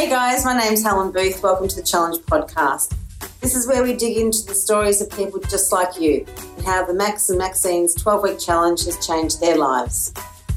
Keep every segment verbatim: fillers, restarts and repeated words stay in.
Hey guys, my name's Helen Booth. Welcome to the Challenge Podcast. This is where we dig into the stories of people just like you and how the Max and Maxine's twelve-week challenge has changed their lives.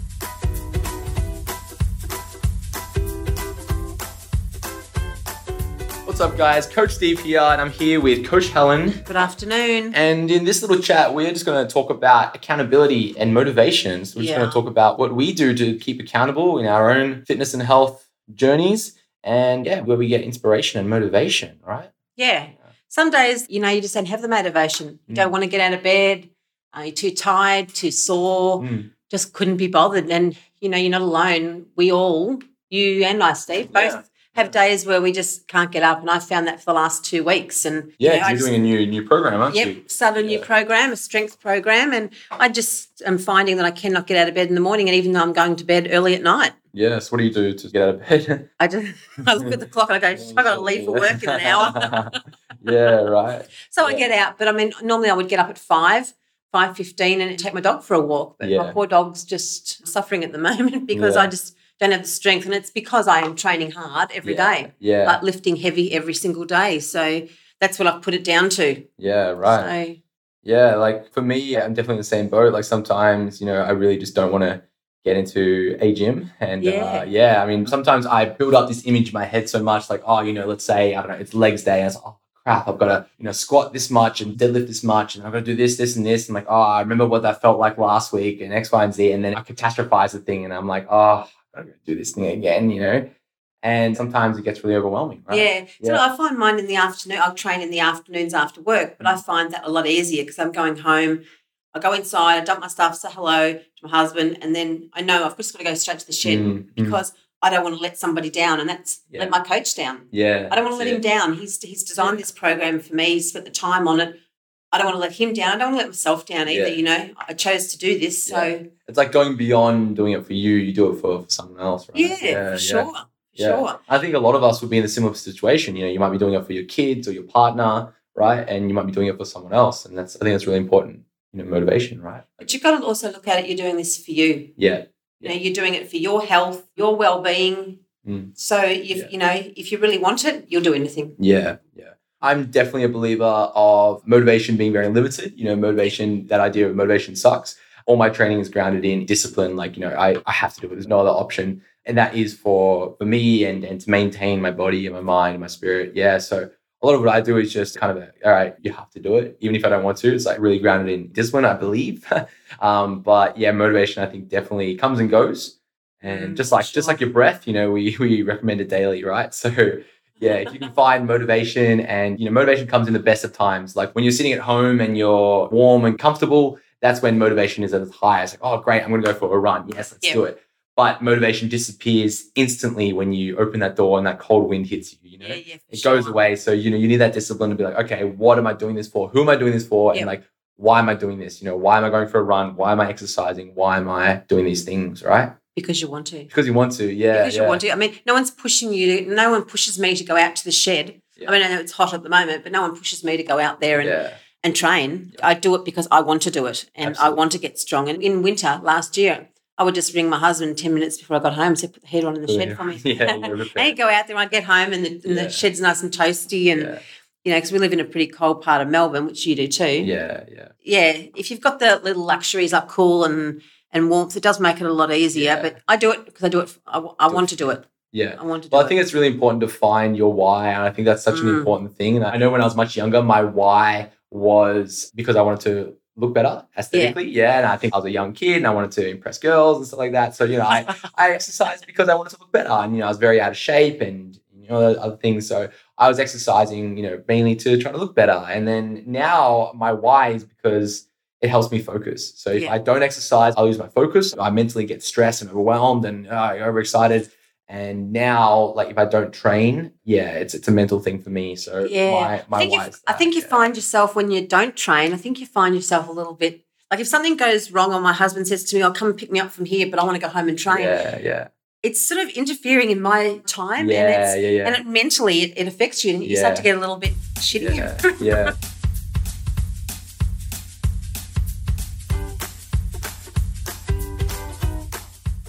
What's up, guys? Coach Steve here, and I'm here with Coach Helen. Good afternoon. And in this little chat, we're just going to talk about accountability and motivations. We're just Yeah. going to talk about what we do to keep accountable in our own fitness and health journeys, and yeah, where we get inspiration and motivation, right? Yeah. Some days, you know, you just don't have the motivation. You Mm. don't want to get out of bed. Uh, you're too tired, too sore, Mm. just couldn't be bothered. And, you know, you're not alone. We all, you and I, Steve, both Yeah. have days where we just can't get up. And I've found that for the last two weeks. And Yeah, you know, I you're just- doing a new new program, aren't Yep, you? started a new Yeah. program, a strength program, and I just am finding that I cannot get out of bed in the morning, and even though I'm going to bed early at night, Yes. What do you do to get out of bed? I just I look at the clock and I go, I've got to leave for work in an hour. Yeah, right. So I Yeah. get out, but I mean, normally I would get up at five, five fifteen, and take my dog for a walk. But my Yeah. poor dog's just suffering at the moment because Yeah. I just don't have the strength, and it's because I am training hard every Yeah. day, Yeah. like lifting heavy every single day. So that's what I've put it down to. Yeah, right. So Yeah, like for me, I'm definitely in the same boat. Like sometimes, you know, I really just don't want to get into a gym. And Yeah. uh, yeah, I mean, sometimes I build up this image in my head so much, like, oh, you know, let's say, I don't know, it's legs day. And it's like, oh, crap, I've got to, you know, squat this much and deadlift this much. And I've got to do this, this, and this. And like, oh, I remember what that felt like last week and X, Y, and Z. And then I catastrophize the thing. And I'm like, oh, I've got to do this thing again, you know? And sometimes it gets really overwhelming, right? yeah, so Yeah. I find mine in the afternoon. I'll train in the afternoons after work, but I find that a lot easier because I'm going home. I go inside, I dump my stuff, say hello to my husband, and then I know I've just got to go straight to the shed Mm, mm. because I don't want to let somebody down, and that's Yeah. let my coach down. Yeah. I don't want to let that's him it. down. He's he's designed Yeah. this program for me. He's spent the time on it. I don't want to let him down. I don't want to let myself down either. Yeah. You know, I chose to do this, so It's like going beyond doing it for you, you do it for, for someone else, right? yeah, for sure, for Yeah. sure. I think a lot of us would be in a similar situation. You know, you might be doing it for your kids or your partner, right? And you might be doing it for someone else. And that's, I think that's really important, you know, motivation, right? But you've got to also look at it. You're doing this for you. Yeah. You know, you're doing it for your health, your well-being. Mm. So, if Yeah. you know, if you really want it, you'll do anything. Yeah. Yeah. I'm definitely a believer of motivation being very limited. You know, motivation, that idea of motivation sucks. All my training is grounded in discipline. Like, you know, I, I have to do it. There's no other option. And that is for, for me and, and to maintain my body and my mind and my spirit. Yeah. So a lot of what I do is just kind of, a, all right, you have to do it. Even if I don't want to, it's like really grounded in discipline, I believe. um, but yeah, motivation, I think definitely comes and goes. And Mm, just like, sure. just like your breath, you know, we, we recommend it daily, right? So yeah, if you can find motivation, and, you know, motivation comes in the best of times. Like when you're sitting at home and you're warm and comfortable, that's when motivation is at its highest. Like, oh, great, I'm going to go for a run. Yes, let's Yeah. do it. But motivation disappears instantly when you open that door and that cold wind hits you, you know? Yeah, yeah, for It sure. goes away. So, you know, you need that discipline to be like, okay, what am I doing this for? Who am I doing this for? Yep. And like, why am I doing this? You know, why am I going for a run? Why am I exercising? Why am I doing these things, right? Because you want to. Because you want to, yeah. Because yeah. you want to. I mean, no one's pushing you to, no one pushes me to go out to the shed. Yeah. I mean, I know it's hot at the moment, but no one pushes me to go out there and, Yeah. and train. Yeah. I do it because I want to do it and Absolutely. I want to get strong. And in winter last year, I would just ring my husband ten minutes before I got home and say, put the heater on in the shed for me. Yeah, you're and prepared. he'd go out there and I'd get home and the, and Yeah. the shed's nice and toasty and, Yeah. you know, because we live in a pretty cold part of Melbourne, which you do too. Yeah, yeah. Yeah, if you've got the little luxuries like cool and, and warmth, it does make it a lot easier. Yeah. But I do it because I do it. I, I Do want it to do it. Yeah. I want to do Well, it. I think it's really important to find your why. And I think that's such an Mm. important thing. And I know when I was much younger, my why was because I wanted to look better aesthetically. Yeah. And I think I was a young kid and I wanted to impress girls and stuff like that. So, you know, I, I exercised because I wanted to look better. And, you know, I was very out of shape and, you know, other things. So I was exercising, you know, mainly to try to look better. And then now my why is because it helps me focus. So if Yeah. I don't exercise, I lose my focus. I mentally get stressed and overwhelmed and uh, overexcited. And now, like, if I don't train, yeah, it's it's a mental thing for me. So Yeah. my my I think, why you, is I that, think you yeah. find yourself when you don't train, I think you find yourself a little bit, like if something goes wrong or my husband says to me, I'll come and pick me up from here, but I want to go home and train. Yeah, yeah, It's sort of interfering in my time yeah, and it's yeah, yeah, and it mentally it, it affects you and you Yeah. start to get a little bit shitty. yeah, yeah.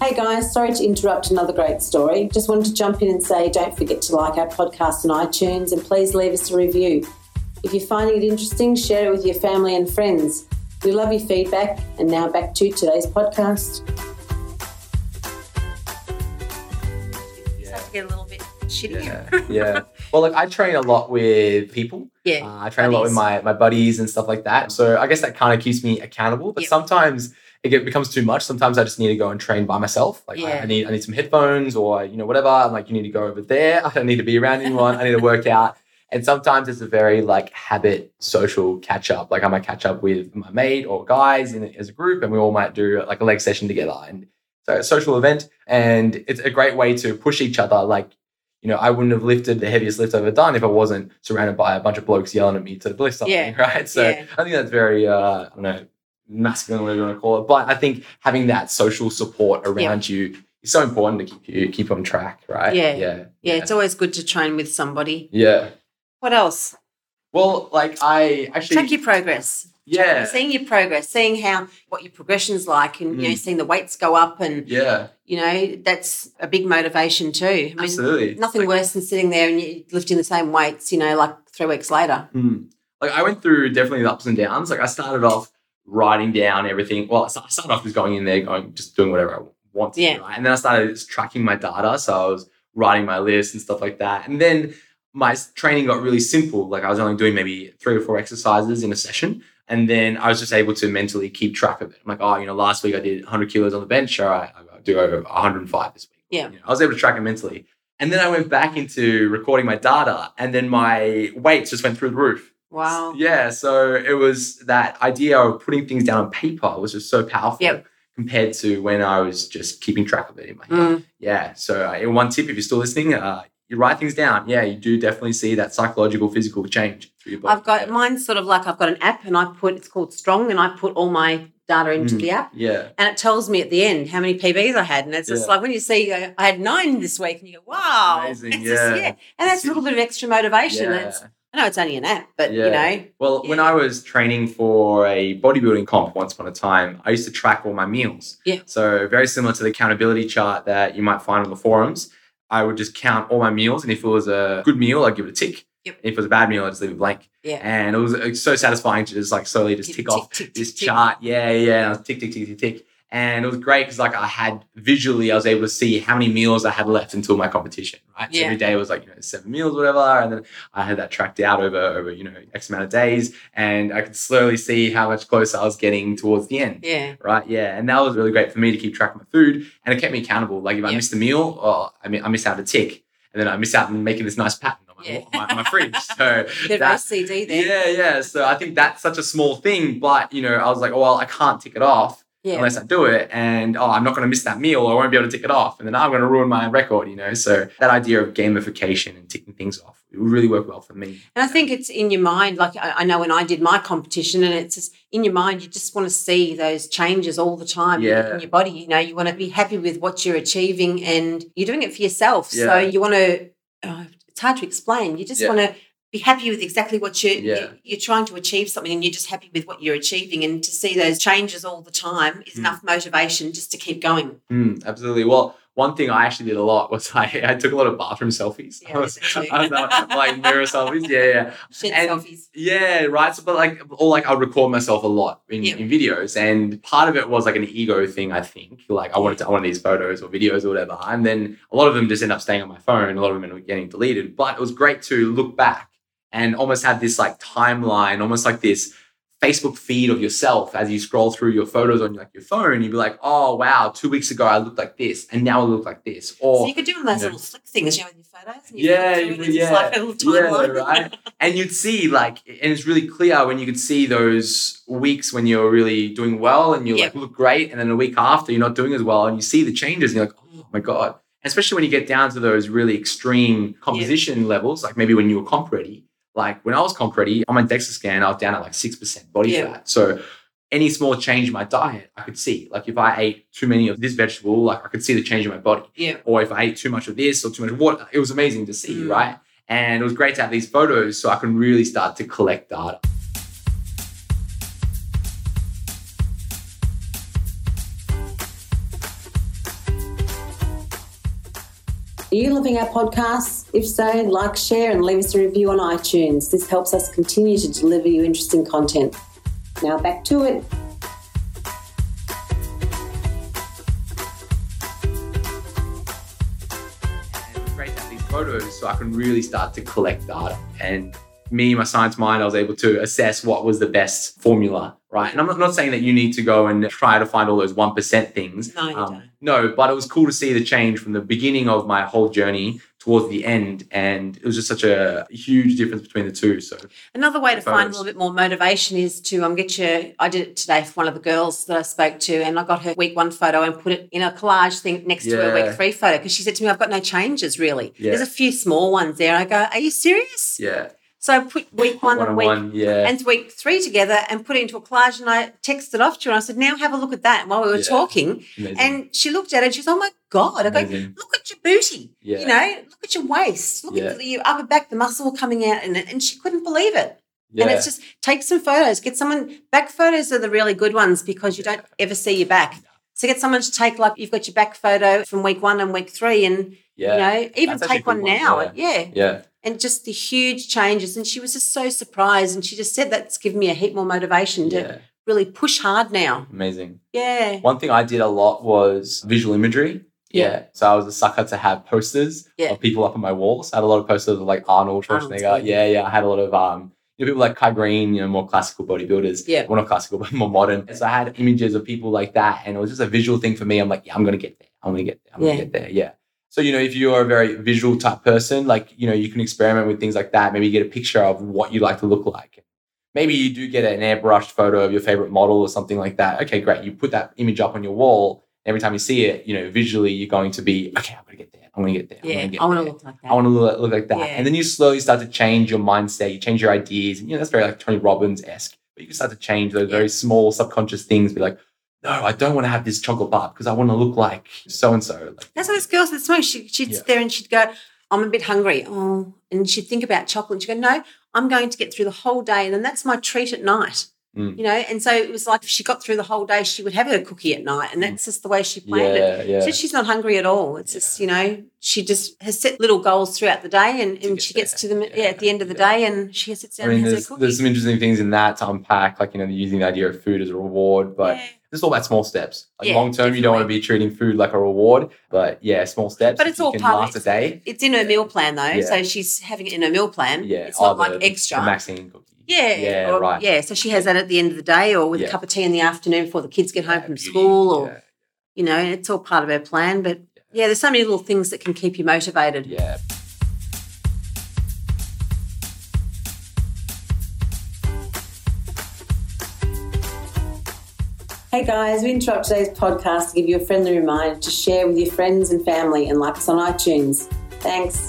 Hey guys, sorry to interrupt another great story. Just wanted to jump in and say don't forget to like our podcast on iTunes and please leave us a review. If you're finding it interesting, share it with your family and friends. We love your feedback. And now back to today's podcast. You have to get a little bit shittier. Yeah. yeah. Well, like I train a lot with people. Yeah. Uh, I train buddies. a lot with my, my buddies and stuff like that. So I guess that kind of keeps me accountable. But yep. sometimes it get, becomes too much. Sometimes I just need to go and train by myself. Like yeah. I, I need I need some headphones or, you know, whatever. I'm like, you need to go over there. I don't need to be around anyone. I need to work out. And sometimes it's a very like habit social catch up. Like I might catch up with my mate or guys in as a group and we all might do like a leg session together. And so a social event and it's a great way to push each other. Like, you know, I wouldn't have lifted the heaviest lift I've ever done if I wasn't surrounded by a bunch of blokes yelling at me to lift something, yeah. right? So yeah. I think that's very, uh, I don't know, masculine, whatever you want to call it. But I think having that social support around yeah. you is so important to keep you keep on track, right? Yeah. Yeah. Yeah. yeah. It's always good to train with somebody. Yeah. What else? Well, like I actually track your progress. Yeah. Seeing your progress, seeing how what your progression's like and mm. you know, seeing the weights go up and yeah. you know, that's a big motivation too. I mean, absolutely. Nothing like, worse than sitting there and you're lifting the same weights, you know, like three weeks later. Mm. Like I went through definitely the ups and downs. Like I started off writing down everything. Well, I started off just going in there, going just doing whatever I want to yeah. do, right? And then I started just tracking my data. So I was writing my list and stuff like that. And then my training got really simple. Like I was only doing maybe three or four exercises in a session. And then I was just able to mentally keep track of it. I'm like, oh, you know, last week I did one hundred kilos on the bench. All right, I'll do over one hundred five this week. Yeah. You know, I was able to track it mentally. And then I went back into recording my data and then my weights just went through the roof. Wow. Yeah. So it was that idea of putting things down on paper was just so powerful yep. compared to when I was just keeping track of it in my head. Mm. Yeah. So uh, one tip, if you're still listening, uh, you write things down. Yeah, you do definitely see that psychological, physical change through your body. I've got, mine's sort of like I've got an app and I put, it's called Strong and I put all my data into mm. the app. Yeah. And it tells me at the end how many P Bs I had. And it's just yeah. like when you see uh, I had nine this week and you go, wow. Amazing, it's yeah. Just, yeah. And that's a little bit of extra motivation. Yeah. It's, I know it's only an app, but, yeah. you know. Well, yeah. when I was training for a bodybuilding comp once upon a time, I used to track all my meals. Yeah. So very similar to the accountability chart that you might find on the forums. I would just count all my meals, and if it was a good meal, I'd give it a tick. Yep. If it was a bad meal, I'd just leave it blank. Yeah. And it was, it was so satisfying to just like slowly just tick, tick off tick, this tick, chart. Tick. Yeah, yeah. And I was tick, tick, tick, tick, tick. And it was great because like I had visually, I was able to see how many meals I had left until my competition, right? So yeah. every day was like, you know, seven meals, whatever. And then I had that tracked out over, over, you know, X amount of days. And I could slowly see how much closer I was getting towards the end. Yeah. Right. Yeah. And that was really great for me to keep track of my food. And it kept me accountable. Like if I yep. missed a meal, oh, I mean, I missed out a tick. And then I miss out on making this nice pattern on my, yeah. my, my fridge. So Bit of O C D there. Yeah, yeah. So I think that's such a small thing. But, you know, I was like, oh, well, I can't tick it off yeah. unless I do it. And, oh, I'm not going to miss that meal. I won't be able to tick it off. And then I'm going to ruin my record, you know. So that idea of gamification and ticking things off, it would really work well for me. And I think it's in your mind. Like I, I know when I did my competition and it's just in your mind, you just want to see those changes all the time yeah. in your body. You know, you want to be happy with what you're achieving and you're doing it for yourself. Yeah. So you want to... Oh, it's hard to explain. You just yeah. want to be happy with exactly what you're, yeah. you're, you're trying to achieve something and you're just happy with what you're achieving, and to see those changes all the time is mm. enough motivation just to keep going. Mm, absolutely. Well, one thing I actually did a lot was I, I took a lot of bathroom selfies. Yeah, I was, I was uh, like mirror selfies. Yeah, yeah. Shit and, selfies. Yeah, right. So, but like, or like I'd record myself a lot in, yeah. in videos, and part of it was like an ego thing. I think like I wanted to, I wanted these photos or videos or whatever, and then a lot of them just end up staying on my phone. A lot of them end up getting deleted. But it was great to look back and almost have this like timeline, almost like this Facebook feed of yourself as you scroll through your photos on like your phone. You'd be like, oh wow, two weeks ago I looked like this, and now I look like this. Or so you could do all those you know, little flick things, you know, with your photos. And you yeah, you, yeah, it's like a little timeline. yeah, right. And you'd see like, and it's really clear when you could see those weeks when you're really doing well and you yep. like look great, and then a week after you're not doing as well, and you see the changes, and you're like, oh my god. Especially when you get down to those really extreme composition yep. levels, like maybe when you were comp ready. Like when I was comp ready, on my DEXA scan, I was down at like six percent body yeah. fat. So any small change in my diet, I could see. Like if I ate too many of this vegetable, like I could see the change in my body. Yeah. Or if I ate too much of this or too much of what, it was amazing to see, mm. right? And it was great to have these photos so I can really start to collect data. Are you loving our podcasts? If so, like, share and leave us a review on iTunes. This helps us continue to deliver you interesting content. Now back to it. And it was great to have these photos so I can really start to collect data. And me, my science mind, I was able to assess what was the best formula, right? And I'm not, not saying that you need to go and try to find all those one percent things. No, you um, don't. No, but it was cool to see the change from the beginning of my whole journey towards the end. And it was just such a huge difference between the two. So Another way to photos. find a little bit more motivation is to um, get your, I did it today for one of the girls that I spoke to, and I got her week one photo and put it in a collage thing next to her Yeah. week three photo, because she said to me, I've got no changes really. Yeah. There's a few small ones there. I go, are you serious? yeah, So I put week one, one and on week one, yeah. and week three together and put it into a collage, and I texted off to her and I said, now have a look at that while we were Yeah. talking. Amazing. And she looked at it and she was, oh my God. I go, Amazing. look at your booty. Yeah. You know, look at your waist. Look Yeah. at your upper back, the muscle coming out in it. And she couldn't believe it. yeah. And it's just take some photos. Get someone, back photos are the really good ones because you don't ever see your back. So get someone to take, like, you've got your back photo from week one and week three, and, yeah. you know, even That's actually take a good one one, now. yeah. Yeah. yeah. And just the huge changes. And she was just so surprised. And she just said that's given me a heap more motivation to Yeah. really push hard now. Amazing. Yeah. One thing I did a lot was visual imagery. Yeah. Yeah. So I was a sucker to have posters Yeah. of people up on my walls. I had a lot of posters of like Arnold Arnold's Schwarzenegger. good. Yeah, yeah. I had a lot of um, you know, people like Kai Green, you know, more classical bodybuilders. Yeah. Well, not classical, but more modern. So I had images of people like that, and it was just a visual thing for me. I'm like, yeah, I'm gonna get there. I'm gonna get there. I'm Yeah. gonna get there. Yeah. So, you know, if you're a very visual type person, like, you know, you can experiment with things like that. Maybe get a picture of what you'd like to look like. Maybe you do get an airbrushed photo of your favorite model or something like that. Okay, great. You put that image up on your wall. Every time you see it, you know, visually, you're going to be, okay, I'm going to get there. I'm going to get there. I'm Yeah. gonna get I want to there. look like that. I want to look, look like that. Yeah. And then you slowly start to change your mindset. You change your ideas. And, you know, that's very like Tony Robbins-esque. But you can start to change those Yeah. very small subconscious things. Be like, no, I don't want to have this chocolate bar because I want to look like so-and-so. Like, That's what this girl said. So she, she'd Yeah. sit there and she'd go, I'm a bit hungry. Oh, and she'd think about chocolate. And she'd go, no, I'm going to get through the whole day. And then that's my treat at night. Mm. You know, and so it was like if she got through the whole day, she would have her cookie at night. And that's just the way she planned it. yeah, yeah. So she's not hungry at all. It's just, you know, she just has set little goals throughout the day, and, and get she gets there. to them yeah, Yeah, at the end of the yeah. day, and she sits down I mean, and has there's, her cookie. there's some interesting things in that to unpack, like, you know, using the idea of food as a reward, but Yeah. it's all about small steps. Like Yeah, long term, you don't want to definitely. be treating food like a reward, but yeah, small steps. But if it's you all can part of last it. a day. It's in her meal plan, though. Yeah. So she's having it in her meal plan. Yeah, It's not oh, like the- extra. The Maxine cookie. Yeah, Yeah, or- right. Yeah, so she has that at the end of the day, or with Yeah. a cup of tea in the afternoon before the kids get home Yeah, from beauty. school, or Yeah. you know, it's all part of her plan. But yeah, there's so many little things that can keep you motivated. Yeah. Hey guys, we interrupt today's podcast to give you a friendly reminder to share with your friends and family and like us on iTunes. Thanks.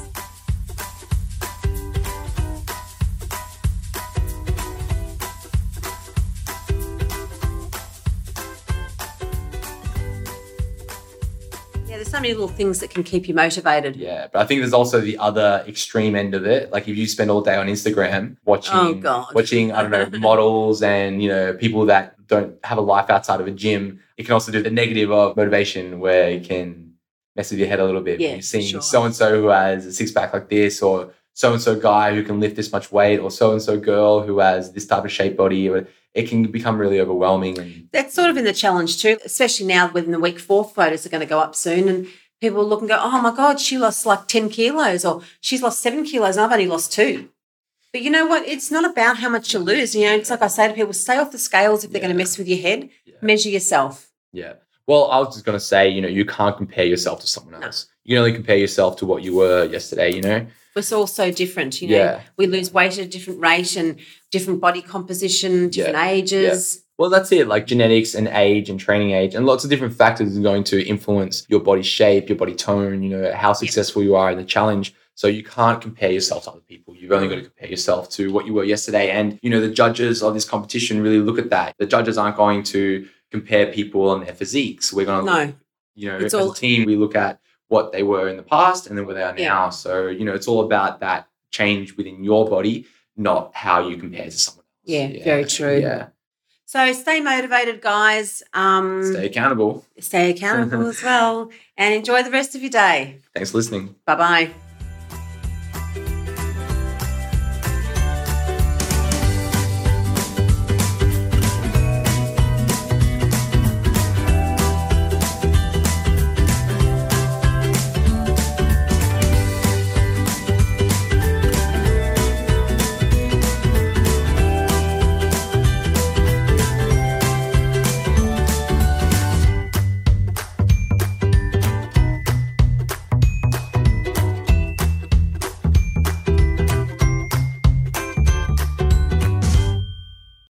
Yeah, there's so many little things that can keep you motivated. Yeah, but I think there's also the other extreme end of it. Like if you spend all day on Instagram watching, Oh, God. watching I don't know models and you know people that don't have a life outside of a gym, it can also do the negative of motivation where it can mess with your head a little bit. Yeah, You're seeing sure. so and so who has a six pack like this, or so and so guy who can lift this much weight, or so and so girl who has this type of shape body. It can become really overwhelming. And That's sort of in the challenge too, especially now when the week four photos are going to go up soon, and people look and go, oh my God, she lost like ten kilos, or she's lost seven kilos and I've only lost two. But you know what? It's not about how much you lose. You know, it's like I say to people, stay off the scales if they're Yeah. going to mess with your head. Yeah. Measure yourself. Yeah. Well, I was just going to say, you know, you can't compare yourself to someone No. else. You can only compare yourself to what you were yesterday, you know? It's all so different, you know. Yeah. We lose weight at a different rate and different body composition, different ages. Well, that's it. Like genetics and age and training age and lots of different factors are going to influence your body shape, your body tone, you know, how successful you are in the challenge. So you can't compare yourself to other people. You've only got to compare yourself to what you were yesterday. And, you know, the judges of this competition really look at that. The judges aren't going to compare people on their physiques. We're going to, No. you know, It's as all- a team, we look at what they were in the past and then where they are now. Yeah. So, you know, it's all about that change within your body, not how you compare to someone else. Yeah, very true. Yeah. So stay motivated, guys. Um, Stay accountable. Stay accountable as well. And enjoy the rest of your day. Thanks for listening. Bye-bye.